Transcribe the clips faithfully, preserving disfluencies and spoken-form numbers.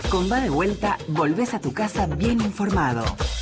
Con Va de Vuelta, volvés a tu casa bien informado.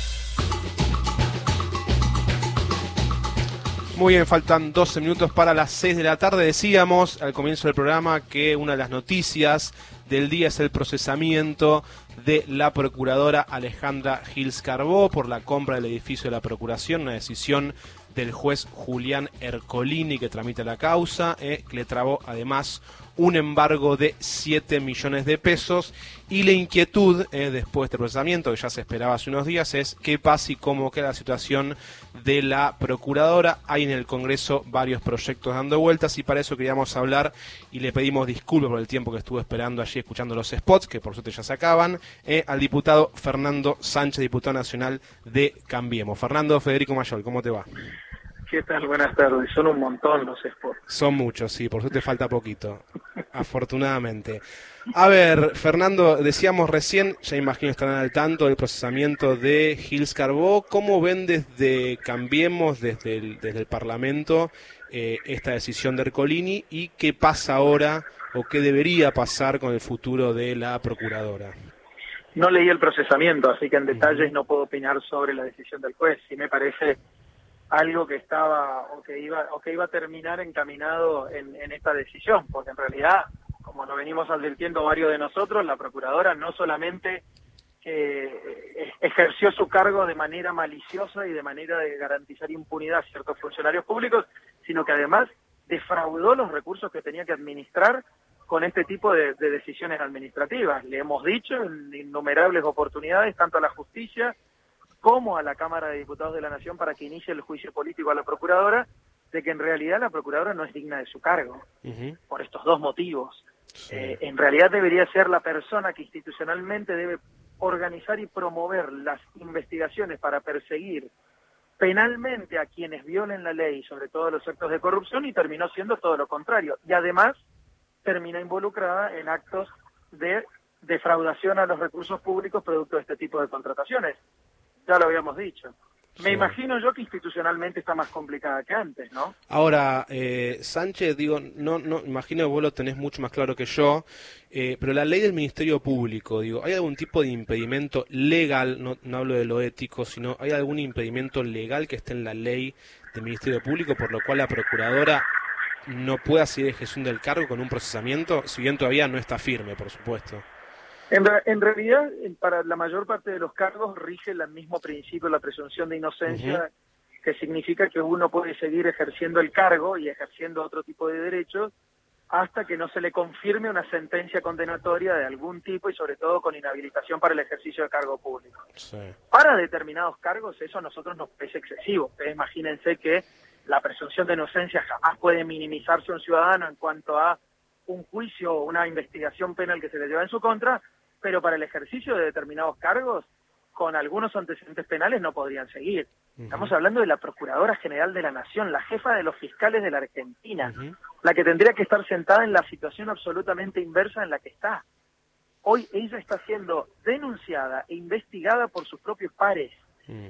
Muy bien, faltan doce minutos para las seis de la tarde. Decíamos al comienzo del programa que una de las noticias del día es el procesamiento de la procuradora Alejandra Gils Carbó por la compra del edificio de la Procuración, una decisión del juez Julián Ercolini que tramita la causa, eh, que le trabó además un embargo de siete millones de pesos. Y la inquietud eh, después de este procesamiento, que ya se esperaba hace unos días, es qué pasa y cómo queda la situación de la procuradora. Hay en el Congreso varios proyectos dando vueltas y para eso queríamos hablar y le pedimos disculpas por el tiempo que estuve esperando allí escuchando los spots, que por suerte ya se acaban, eh, al diputado Fernando Sánchez, diputado nacional de Cambiemos. Fernando, Federico Mayol, ¿cómo te va? ¿Qué tal? Buenas tardes. Son un montón los spots. Son muchos, sí, por suerte falta poquito, afortunadamente. A ver, Fernando, decíamos recién, ya imagino estarán al tanto del procesamiento de Gils Carbó. ¿Cómo ven desde Cambiemos, desde el, desde el Parlamento, eh, esta decisión de Ercolini y qué pasa ahora o qué debería pasar con el futuro de la procuradora? No leí el procesamiento, así que en detalles no puedo opinar sobre la decisión del juez. Sí me parece algo que estaba o que iba o que iba a terminar encaminado en, en esta decisión, porque en realidad, como nos venimos advirtiendo varios de nosotros, la procuradora no solamente eh, ejerció su cargo de manera maliciosa y de manera de garantizar impunidad a ciertos funcionarios públicos, sino que además defraudó los recursos que tenía que administrar con este tipo de, de decisiones administrativas. Le hemos dicho en innumerables oportunidades, tanto a la justicia como a la Cámara de Diputados de la Nación, para que inicie el juicio político a la procuradora, de que en realidad la procuradora no es digna de su cargo, uh-huh. por estos dos motivos. Sí. Eh, en realidad debería ser la persona que institucionalmente debe organizar y promover las investigaciones para perseguir penalmente a quienes violen la ley, sobre todo los actos de corrupción, y terminó siendo todo lo contrario. Y además termina involucrada en actos de defraudación a los recursos públicos producto de este tipo de contrataciones. Ya lo habíamos dicho. Me sí. imagino yo que institucionalmente está más complicada que antes, ¿no? Ahora, eh, Sánchez, digo, no, no, imagino que vos lo tenés mucho más claro que yo, eh, pero la ley del Ministerio Público, digo, ¿hay algún tipo de impedimento legal, no, no hablo de lo ético, sino hay algún impedimento legal que esté en la ley del Ministerio Público por lo cual la Procuradora no pueda seguir ejerciendo el cargo con un procesamiento, si bien todavía no está firme, por supuesto? En, en realidad, para la mayor parte de los cargos rige el mismo principio, la presunción de inocencia, uh-huh. que significa que uno puede seguir ejerciendo el cargo y ejerciendo otro tipo de derechos hasta que no se le confirme una sentencia condenatoria de algún tipo y sobre todo con inhabilitación para el ejercicio de cargo público. Sí. Para determinados cargos eso a nosotros nos parece excesivo. Ustedes imagínense que la presunción de inocencia jamás puede minimizarse a un ciudadano en cuanto a un juicio o una investigación penal que se le lleva en su contra, pero para el ejercicio de determinados cargos, con algunos antecedentes penales no podrían seguir. Uh-huh. Estamos hablando de la Procuradora General de la Nación, la jefa de los fiscales de la Argentina, uh-huh. la que tendría que estar sentada en la situación absolutamente inversa en la que está. Hoy ella está siendo denunciada e investigada por sus propios pares. Uh-huh.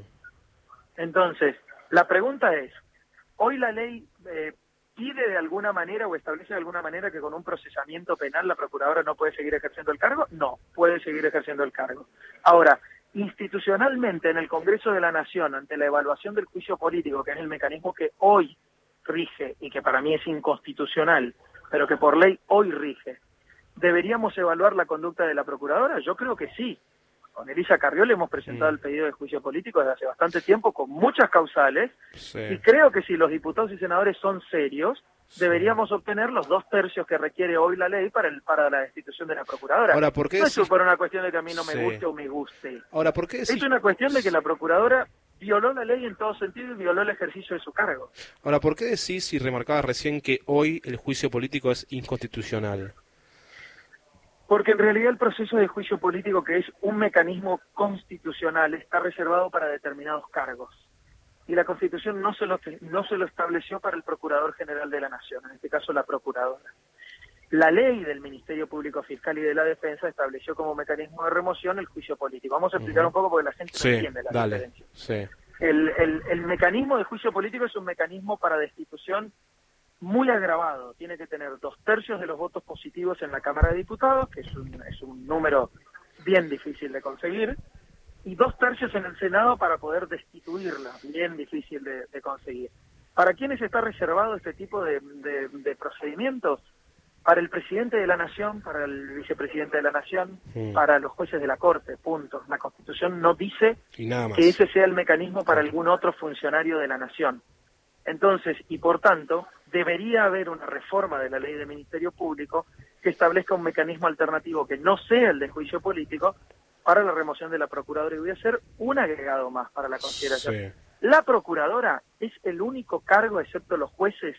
Entonces, la pregunta es, hoy la ley eh, pide de alguna manera o establece de alguna manera que con un procesamiento penal la procuradora no puede seguir ejerciendo el cargo. No, puede seguir ejerciendo el cargo. Ahora, institucionalmente en el Congreso de la Nación, ante la evaluación del juicio político, que es el mecanismo que hoy rige y que para mí es inconstitucional, pero que por ley hoy rige, ¿deberíamos evaluar la conducta de la procuradora? Yo creo que sí. Con Elisa Carrió le hemos presentado mm. el pedido de juicio político desde hace bastante tiempo, con muchas causales, sí. y creo que si los diputados y senadores son serios, sí. deberíamos obtener los dos tercios que requiere hoy la ley para el para la destitución de la procuradora. Ahora, ¿por qué no decís... es por una cuestión de que a mí no me sí. guste o me guste. Ahora, ¿por qué decís... Es una cuestión de que la procuradora violó la ley en todo sentido y violó el ejercicio de su cargo. Ahora, ¿por qué decís y remarcabas recién que hoy el juicio político es inconstitucional? Porque en realidad el proceso de juicio político, que es un mecanismo constitucional, está reservado para determinados cargos. Y la Constitución no se lo, no se lo estableció para el Procurador General de la Nación, en este caso la Procuradora. La ley del Ministerio Público Fiscal y de la Defensa estableció como mecanismo de remoción el juicio político. Vamos a explicar uh-huh. un poco porque la gente no sí, entiende la dale, diferencia. Sí. El, el, el mecanismo de juicio político es un mecanismo para destitución muy agravado. Tiene que tener dos tercios de los votos positivos en la Cámara de Diputados, que es un, es un número bien difícil de conseguir, y dos tercios en el Senado para poder destituirla, bien difícil de, de conseguir. ¿Para quiénes está reservado este tipo de, de, de procedimientos? Para el presidente de la Nación, para el vicepresidente de la Nación, sí. para los jueces de la Corte, punto. La Constitución no dice y nada más. que ese sea el mecanismo para algún otro funcionario de la Nación. Entonces, y por tanto, debería haber una reforma de la ley de Ministerio Público que establezca un mecanismo alternativo que no sea el de juicio político para la remoción de la Procuradora. Y voy a hacer un agregado más para la consideración. Sí. La Procuradora es el único cargo, excepto los jueces,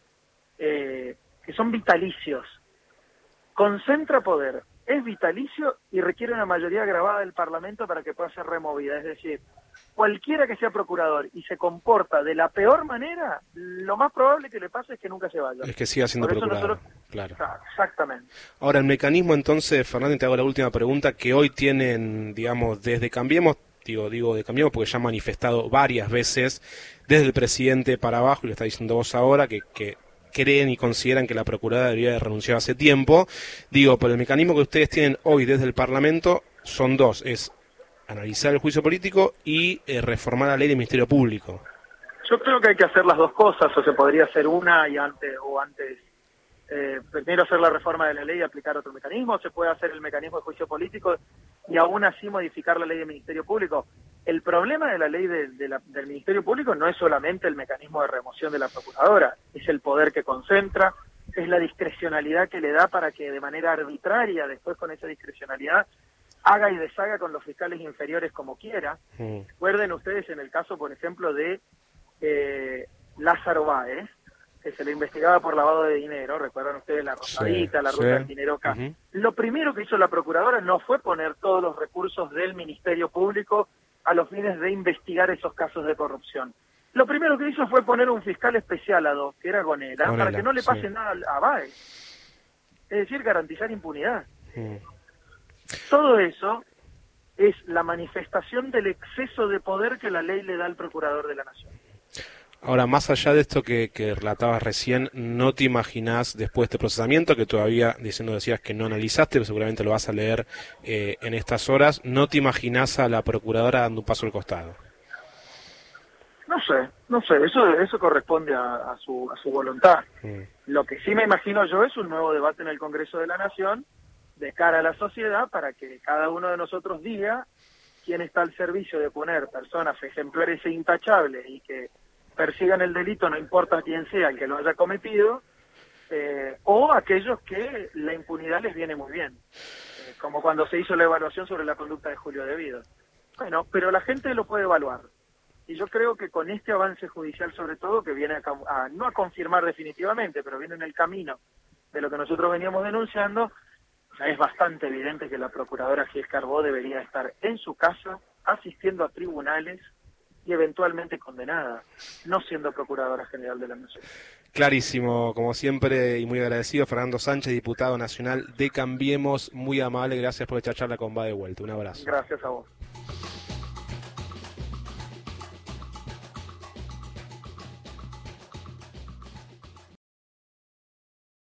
eh, que son vitalicios. Concentra poder, es vitalicio y requiere una mayoría agravada del Parlamento para que pueda ser removida. Es decir, cualquiera que sea procurador y se comporta de la peor manera, lo más probable que le pase es que nunca se vaya. Es que siga siendo procurador. Nosotros... Claro. Exactamente. Ahora, el mecanismo entonces, Fernández, te hago la última pregunta, que hoy tienen, digamos, desde Cambiemos, digo, digo de Cambiemos porque ya han manifestado varias veces, desde el presidente para abajo, y lo está diciendo vos ahora, que... que creen y consideran que la Procuradora debería haber renunciado hace tiempo. Digo, pero el mecanismo que ustedes tienen hoy desde el Parlamento son dos, es analizar el juicio político y eh, reformar la ley del Ministerio Público. Yo creo que hay que hacer las dos cosas, o se podría hacer una y antes, o antes, eh, primero hacer la reforma de la ley y aplicar otro mecanismo, o se puede hacer el mecanismo de juicio político y aún así modificar la ley del Ministerio Público. El problema de la ley de, de la, del Ministerio Público no es solamente el mecanismo de remoción de la Procuradora, es el poder que concentra, es la discrecionalidad que le da para que de manera arbitraria, después con esa discrecionalidad, haga y deshaga con los fiscales inferiores como quiera. Mm. Recuerden ustedes en el caso, por ejemplo, de eh, Lázaro Báez, que se le investigaba por lavado de dinero, recuerdan ustedes la Rosadita, sí, la ruta sí. del dinero acá. Uh-huh. Lo primero que hizo la Procuradora no fue poner todos los recursos del Ministerio Público a los fines de investigar esos casos de corrupción. Lo primero que hizo fue poner un fiscal especial a dos, que era Gonela, Gonela para que no le pase sí. nada a Báez. Es decir, garantizar impunidad. Mm. Todo eso es la manifestación del exceso de poder que la ley le da al Procurador de la Nación. Ahora, más allá de esto que, que relatabas recién, ¿no te imaginás después de este procesamiento, que todavía diciendo decías que no analizaste, pero seguramente lo vas a leer eh, en estas horas, ¿no te imaginás a la Procuradora dando un paso al costado? No sé, no sé, eso eso corresponde a, a, su, a su voluntad. Mm. Lo que sí me imagino yo es un nuevo debate en el Congreso de la Nación de cara a la sociedad para que cada uno de nosotros diga quién está al servicio de poner personas ejemplares e intachables y que persigan el delito, no importa quién sea el que lo haya cometido, eh, o aquellos que la impunidad les viene muy bien, eh, como cuando se hizo la evaluación sobre la conducta de Julio Devido. Bueno, pero la gente lo puede evaluar, y yo creo que con este avance judicial sobre todo, que viene a, a no a confirmar definitivamente, pero viene en el camino de lo que nosotros veníamos denunciando, es bastante evidente que la Procuradora Gil Carbó debería estar en su casa, asistiendo a tribunales, y eventualmente condenada, no siendo Procuradora General de la Nación. Clarísimo, como siempre, y muy agradecido, Fernando Sánchez, diputado nacional de Cambiemos, muy amable, gracias por esta charla con Va de Vuelta, un abrazo. Gracias a vos.